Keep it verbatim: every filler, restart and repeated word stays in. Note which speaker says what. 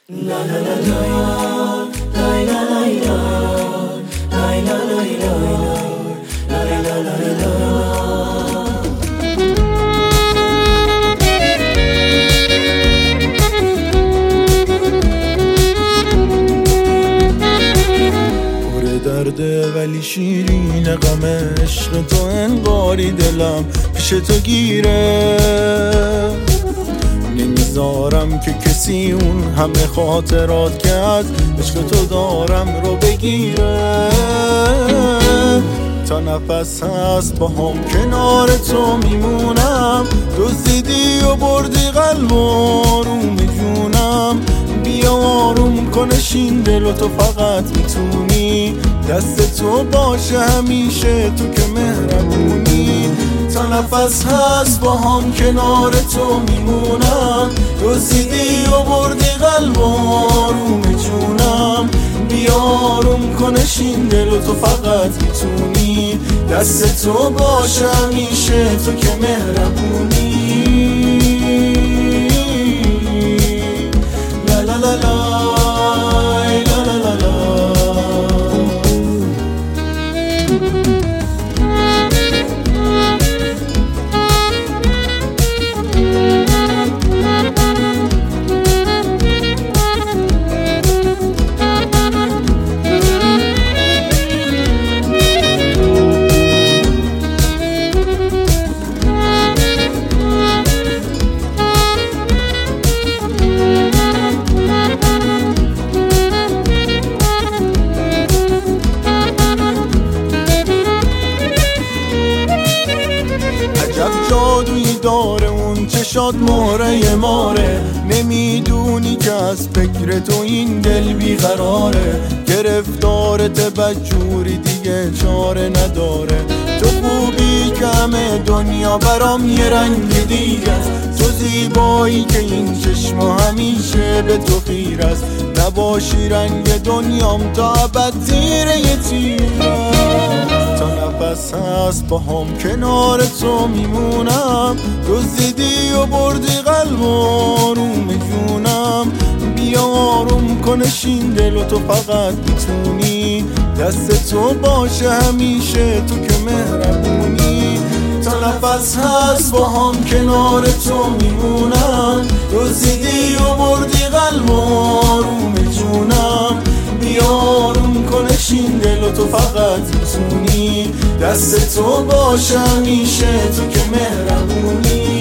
Speaker 1: درده ولی شیرین غم عشق تو انگاری دلم پیش تو گیره، نمیذارم که کسی اون همه خاطرات که از عشق تو دارم رو بگیره. تا نفس هست با هم کنار تو میمونم، دزدیدی و بردی قلب و آروم جونم. بیا آروم کنش این دل و تو فقط میتونی، دست تو باشه همیشه تو که مهربونی. تا نفس هست با هم کنار تو میمونم، دزدیدی و بردی قلب و آروم جونم. بیا آروم کنش این دل و تو فقط میتونی، دست تو باشه همیشه تو که مهربونی. لا لا لا لا لا لا لا لا. عجب جادویی داره اون چشات مهره ماره، نمیدونی که از فکر تو این دل بیقراره. گرفتارت بدجوری دیگه چاره نداره، تو خوبی که همه دنیا برام یه رنگ دیگه است. تو زیبایی که این چشم همیشه به تو خیر است، نباشی رنگ دنیام تا ابد زیر یه تیر. تا نفس هست با هم کنار تو میمونم، دزدیدی و بردی قلب و آروم جونم. بیا آروم کنش این دل و تو فقط میتونی، دست تو باشه همیشه تو که مهربونی. تا نفس هست با هم کنار تو میمونم، دزدیدی و بردی قلب و آروم جونم. بیا آروم کنش این دل و تو فقط میتونی، دست تو باشه همیشه تو که مهربونی.